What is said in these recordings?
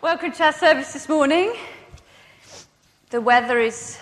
Welcome to our service this morning. The weather is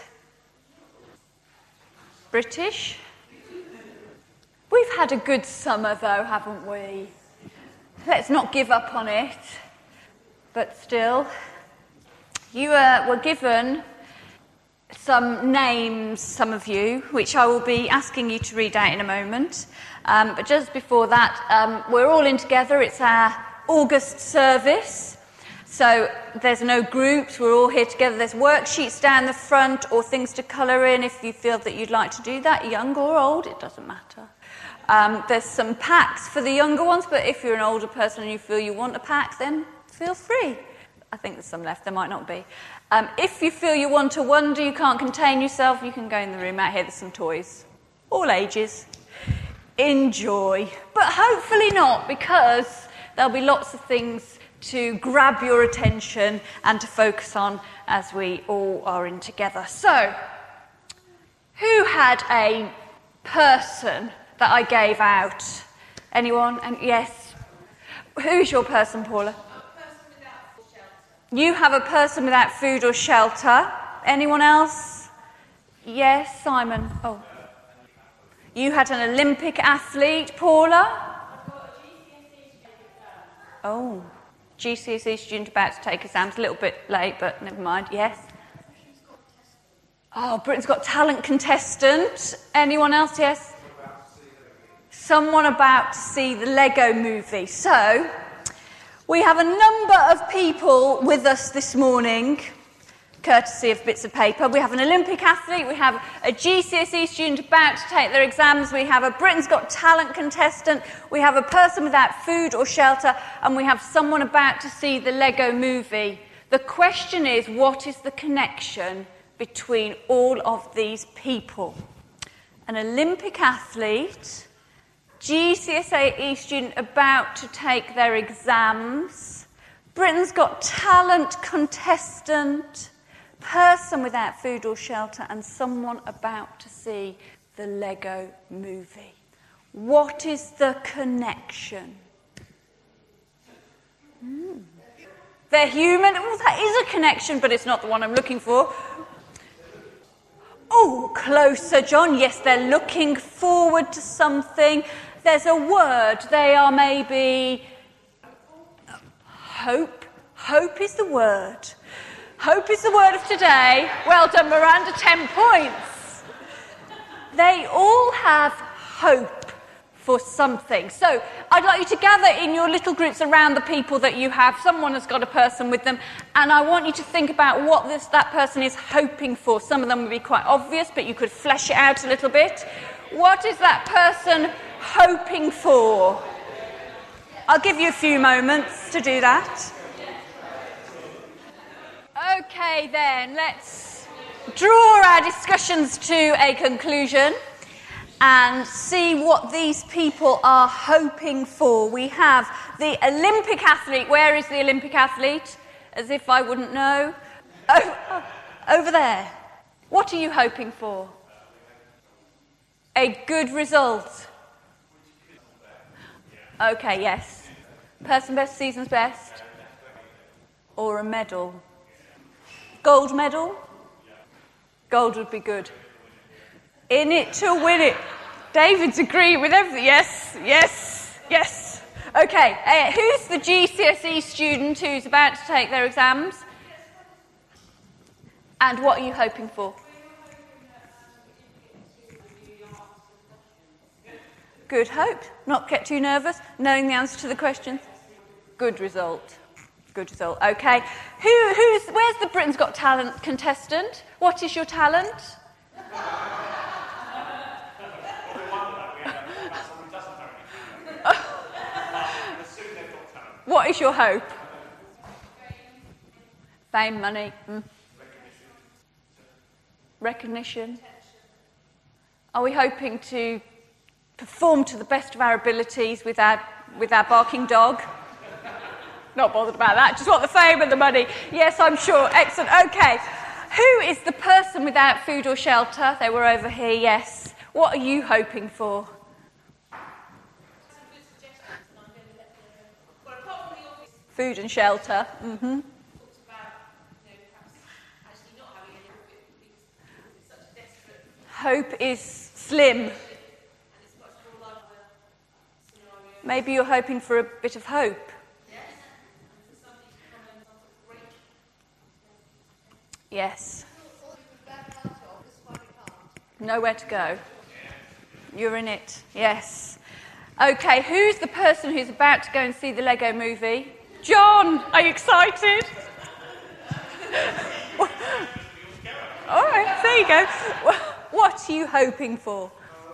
British. We've had a good summer though, haven't we? Let's not give up on it. But still, you were given some names, some of you, which I will be asking you to read out in a moment. But just before that, we're all in together. It's our August service. So there's no groups, we're all here together. There's worksheets down the front or things to colour in if you feel that you'd like to do that, young or old, it doesn't matter. There's some packs for the younger ones, but if you're an older person and you feel you want a pack, then feel free. I think there's some left, there might not be. If you feel you want to wonder, you can't contain yourself, you can go in the room out here, there's some toys. All ages. Enjoy. But hopefully not, because there'll be lots of things to grab your attention and to focus on as we all are in together. So, who had a person that I gave out? Anyone? And yes. Who's your person, Paula? A person without food or shelter. You have a person without food or shelter. Anyone else? Yes, Simon. Oh. You had an Olympic athlete, Paula? I've got a GCSE student. Oh. GCSE student about to take exams, a little bit late, but never mind. Yes? Oh, Britain's Got Talent contestant. Anyone else? Yes? Someone about to see the Lego movie. So, we have a number of people with us this morning, courtesy of bits of paper. We have an Olympic athlete, we have a GCSE student about to take their exams, we have a Britain's Got Talent contestant, we have a person without food or shelter, and we have someone about to see the Lego movie. The question is, what is the connection between all of these people? An Olympic athlete, GCSE student about to take their exams, Britain's Got Talent contestant, person without food or shelter, and someone about to see the Lego movie. What is the connection? They're human. Well, that is a connection, but it's not the one I'm looking for. Oh, closer, John. Yes, they're looking forward to something. There's a word. They are maybe... Hope. Hope is the word. Hope is the word of today. Well done, Miranda, 10 points. They all have hope for something. So I'd like you to gather in your little groups around the people that you have. Someone has got a person with them, and I want you to think about what that person is hoping for. Some of them would be quite obvious, but you could flesh it out a little bit. What is that person hoping for? I'll give you a few moments to do that. Okay then, let's draw our discussions to a conclusion and see what these people are hoping for. We have the Olympic athlete. Where is the Olympic athlete? As if I wouldn't know. Oh, over there. What are you hoping for? A good result. Okay, yes. Person best, season's best. Or a medal. Gold medal? Gold would be good. In it to win it. David's agreeing with everything. Yes, yes, yes. Okay, who's the GCSE student who's about to take their exams? And what are you hoping for? Good hope. Not get too nervous. Knowing the answer to the question. Good result. Good result. Okay. Where's the Britain's Got Talent contestant? What is your talent? What is your hope? Fame, money. Recognition. Are we hoping to perform to the best of our abilities with our barking dog? Not bothered about that, just want the fame and the money. Yes, I'm sure. Excellent. Okay. Who is the person without food or shelter? They were over here, yes. What are you hoping for? Food and shelter. hope is slim. Maybe you're hoping for a bit of hope. Yes. Nowhere to go. You're in it. Yes. Okay, who's the person who's about to go and see the Lego movie? John, are you excited? All right, there you go. What are you hoping for?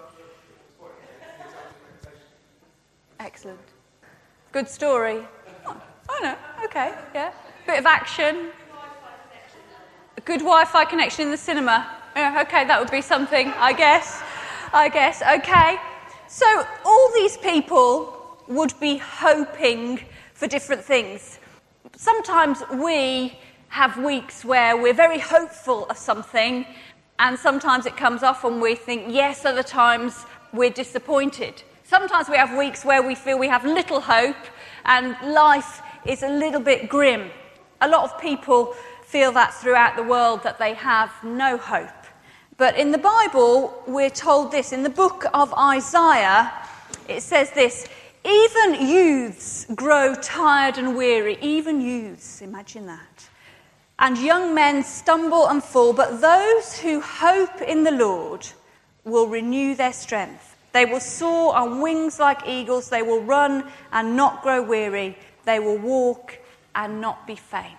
Excellent. Good story. Oh, no, okay, yeah. Bit of action. A good Wi-Fi connection in the cinema. Yeah, okay, that would be something, I guess. Okay. So all these people would be hoping for different things. Sometimes we have weeks where we're very hopeful of something, and sometimes it comes off and we think yes, other times we're disappointed. Sometimes we have weeks where we feel we have little hope and life is a little bit grim. A lot of people feel that throughout the world, that they have no hope. But in the Bible, we're told this. In the book of Isaiah, it says this: even youths grow tired and weary. Even youths, imagine that. And young men stumble and fall, but those who hope in the Lord will renew their strength. They will soar on wings like eagles. They will run and not grow weary. They will walk and not be faint.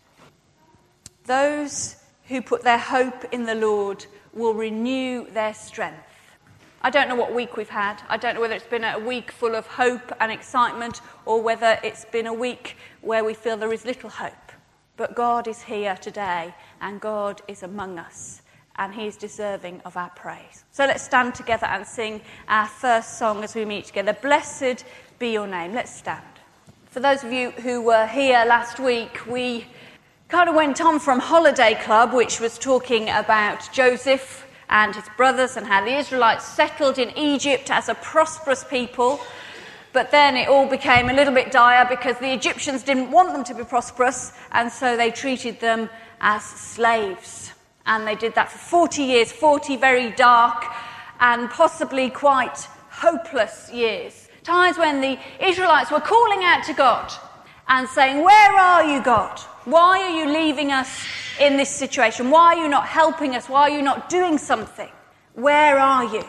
Those who put their hope in the Lord will renew their strength. I don't know what week we've had. I don't know whether it's been a week full of hope and excitement or whether it's been a week where we feel there is little hope. But God is here today and God is among us and he is deserving of our praise. So let's stand together and sing our first song as we meet together. Blessed be your name. Let's stand. For those of you who were here last week, we kind of went on from Holiday Club, which was talking about Joseph and his brothers and how the Israelites settled in Egypt as a prosperous people. But then it all became a little bit dire because the Egyptians didn't want them to be prosperous, and so they treated them as slaves. And they did that for 40 years, 40 very dark and possibly quite hopeless years. Times when the Israelites were calling out to God and saying, "Where are you, God? Why are you leaving us in this situation? Why are you not helping us? Why are you not doing something? Where are you?"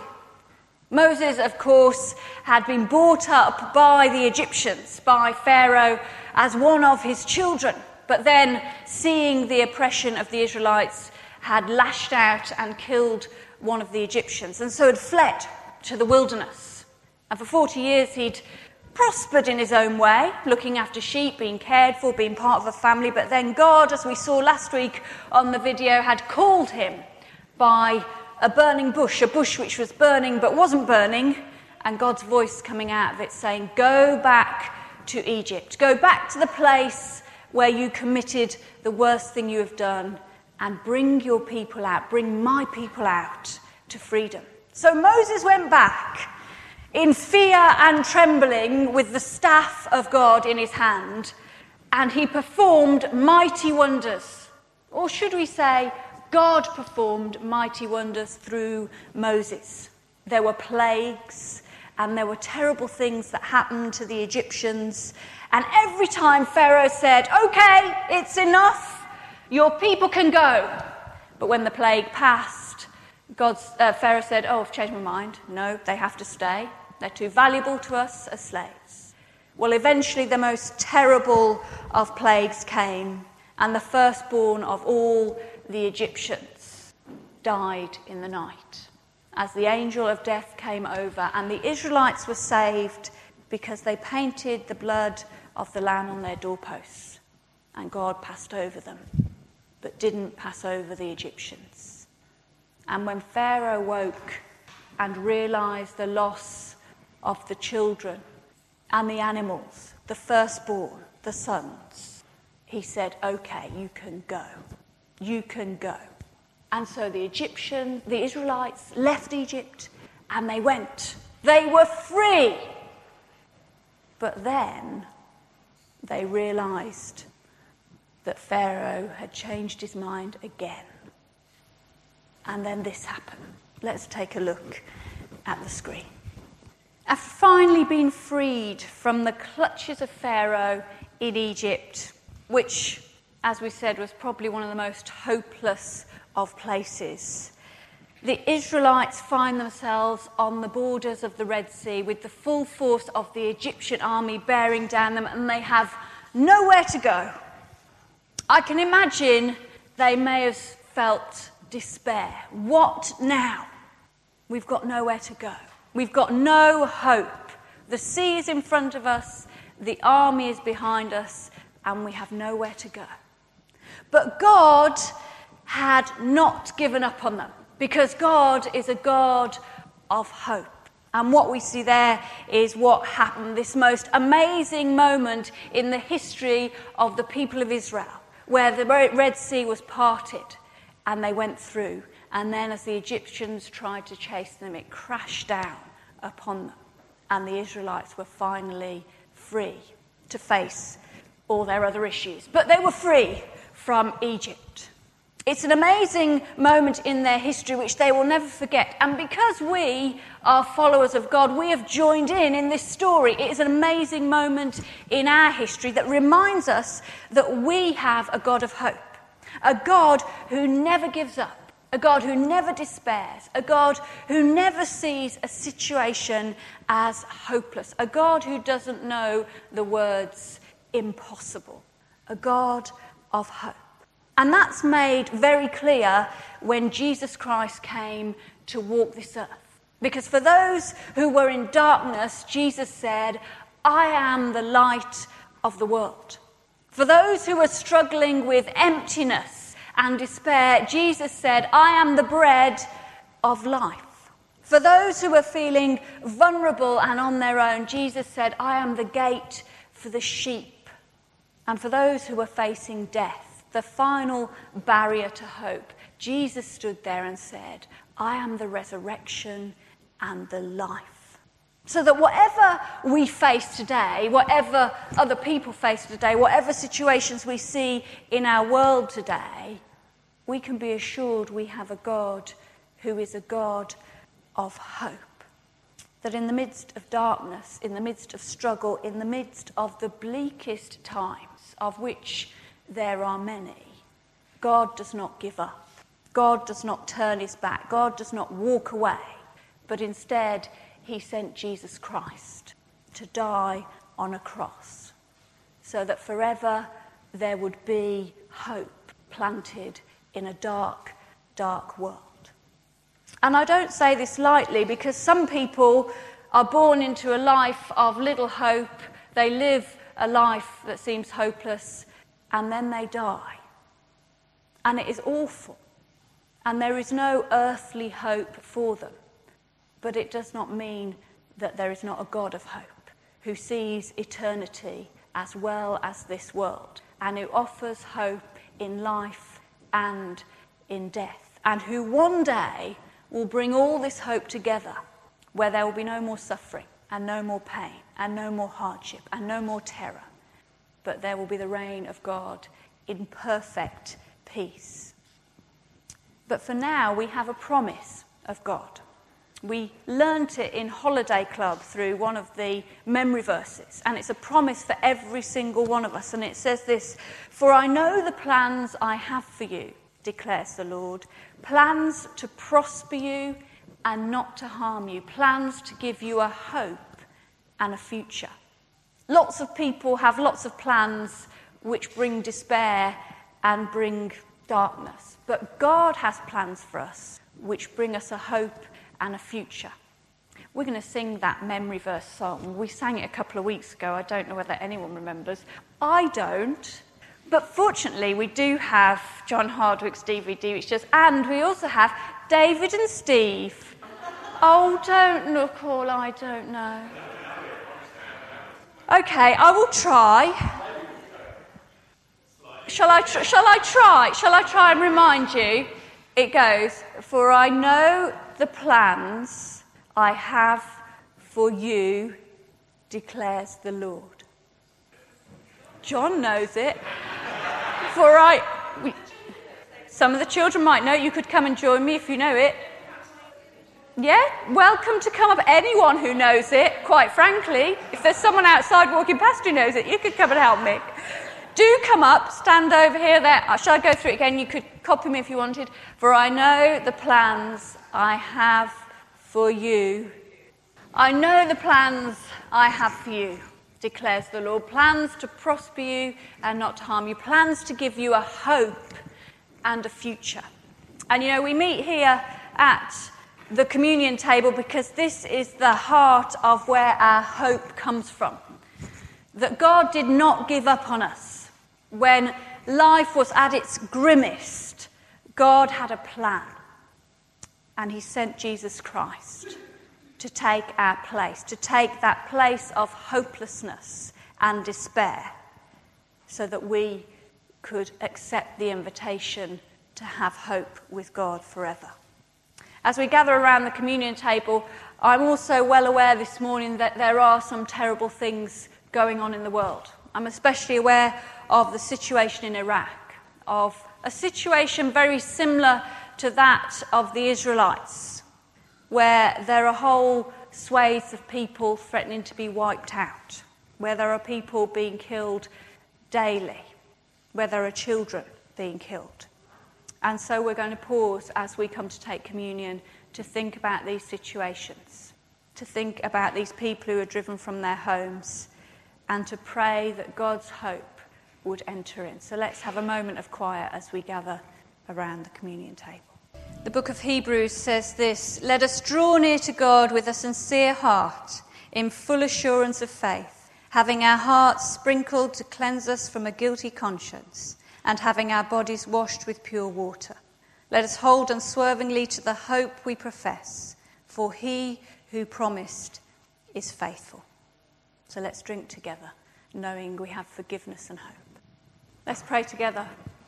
Moses, of course, had been brought up by the Egyptians, by Pharaoh, as one of his children. But then, seeing the oppression of the Israelites, had lashed out and killed one of the Egyptians, and so had fled to the wilderness. And for 40 years he'd prospered in his own way, looking after sheep, being cared for, being part of a family. But then God, as we saw last week on the video, had called him by a burning bush, a bush which was burning but wasn't burning, and God's voice coming out of it saying, "Go back to Egypt. Go back to the place where you committed the worst thing you have done, and bring your people out, bring my people out to freedom." So Moses went back in fear and trembling with the staff of God in his hand, and he performed mighty wonders. Or should we say, God performed mighty wonders through Moses. There were plagues, and there were terrible things that happened to the Egyptians. And every time Pharaoh said, "Okay, it's enough, your people can go." But when the plague passed, Pharaoh said, "Oh, I've changed my mind. No, they have to stay. They're too valuable to us as slaves." Well, eventually the most terrible of plagues came, and the firstborn of all the Egyptians died in the night as the angel of death came over, and the Israelites were saved because they painted the blood of the lamb on their doorposts, and God passed over them, but didn't pass over the Egyptians. And when Pharaoh woke and realised the loss of the children and the animals, the firstborn, the sons, he said, "Okay, you can go. You can go." And so the Israelites left Egypt and they went. They were free. But then they realised that Pharaoh had changed his mind again. And then this happened. Let's take a look at the screen. After finally being freed from the clutches of Pharaoh in Egypt, which, as we said, was probably one of the most hopeless of places, the Israelites find themselves on the borders of the Red Sea with the full force of the Egyptian army bearing down them, and they have nowhere to go. I can imagine they may have felt despair. What now? We've got nowhere to go. We've got no hope. The sea is in front of us, the army is behind us, and we have nowhere to go. But God had not given up on them, because God is a God of hope. And what we see there is what happened, this most amazing moment in the history of the people of Israel, where the Red Sea was parted and they went through. And then as the Egyptians tried to chase them, it crashed down upon them. And the Israelites were finally free to face all their other issues. But they were free from Egypt. It's an amazing moment in their history which they will never forget. And because we are followers of God, we have joined in this story. It is an amazing moment in our history that reminds us that we have a God of hope, a God who never gives up, a God who never despairs, a God who never sees a situation as hopeless, a God who doesn't know the words impossible, a God of hope. And that's made very clear when Jesus Christ came to walk this earth. Because for those who were in darkness, Jesus said, I am the light of the world. For those who were struggling with emptiness and despair, Jesus said, I am the bread of life. For those who were feeling vulnerable and on their own, Jesus said, I am the gate for the sheep. And for those who were facing death, the final barrier to hope, Jesus stood there and said, I am the resurrection and the life. So that whatever we face today, whatever other people face today, whatever situations we see in our world today, we can be assured we have a God who is a God of hope. That in the midst of darkness, in the midst of struggle, in the midst of the bleakest times, of which there are many, God does not give up. God does not turn his back. God does not walk away. But instead, he sent Jesus Christ to die on a cross so that forever there would be hope planted in a dark, dark world. And I don't say this lightly, because some people are born into a life of little hope. They live a life that seems hopeless, and then they die. And it is awful. And there is no earthly hope for them. But it does not mean that there is not a God of hope who sees eternity as well as this world, and who offers hope in life and in death, and who one day will bring all this hope together, where there will be no more suffering and no more pain and no more hardship and no more terror, but there will be the reign of God in perfect peace. But for now, we have a promise of God. We learnt it in Holiday Club through one of the memory verses, and it's a promise for every single one of us. And it says this: "For I know the plans I have for you, declares the Lord, plans to prosper you and not to harm you, plans to give you a hope and a future." Lots of people have lots of plans which bring despair and bring darkness. But God has plans for us which bring us a hope and a future. We're going to sing that memory verse song. We sang it a couple of weeks ago. I don't know whether anyone remembers. I don't. But fortunately, we do have John Hardwick's DVD, which does, and we also have David and Steve. Oh, don't look all I don't know. Okay, I will try. Shall I try? Shall I try and remind you? It goes, "For I know the plans I have for you, declares the Lord." John knows it. Some of the children might know. You could come and join me if you know it. Yeah, welcome to come up. Anyone who knows it, quite frankly. If there's someone outside walking past who knows it, you could come and help me. Do come up, stand over here, there. Shall I go through it again? You could copy me if you wanted. For I know the plans I have for you. I know the plans I have for you, declares the Lord. Plans to prosper you and not to harm you. Plans to give you a hope and a future. And we meet here at the communion table because this is the heart of where our hope comes from. That God did not give up on us. When life was at its grimmest, God had a plan. And he sent Jesus Christ to take our place, to take that place of hopelessness and despair so that we could accept the invitation to have hope with God forever. As we gather around the communion table, I'm also well aware this morning that there are some terrible things going on in the world. I'm especially aware of the situation in Iraq, of a situation very similar to that of the Israelites, where there are whole swathes of people threatening to be wiped out, where there are people being killed daily, where there are children being killed. And so we're going to pause as we come to take communion to think about these situations, to think about these people who are driven from their homes, and to pray that God's hope would enter in. So let's have a moment of quiet as we gather around the communion table. The book of Hebrews says this: "Let us draw near to God with a sincere heart, in full assurance of faith, having our hearts sprinkled to cleanse us from a guilty conscience, and having our bodies washed with pure water. Let us hold unswervingly to the hope we profess, for he who promised is faithful." So let's drink together, knowing we have forgiveness and hope. Let's pray together.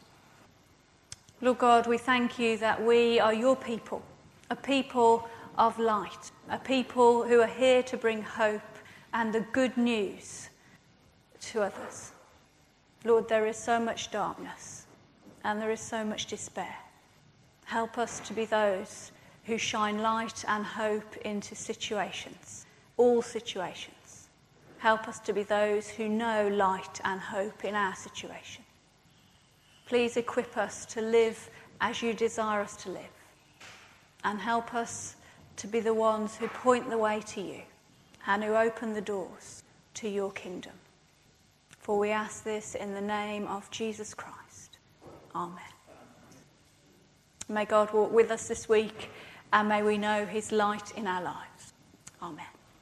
Lord God, we thank you that we are your people, a people of light, a people who are here to bring hope and the good news to others. Lord, there is so much darkness and there is so much despair. Help us to be those who shine light and hope into situations, all situations. Help us to be those who know light and hope in our situation. Please equip us to live as you desire us to live, and help us to be the ones who point the way to you and who open the doors to your kingdom. For we ask this in the name of Jesus Christ. Amen. May God walk with us this week, and may we know his light in our lives. Amen.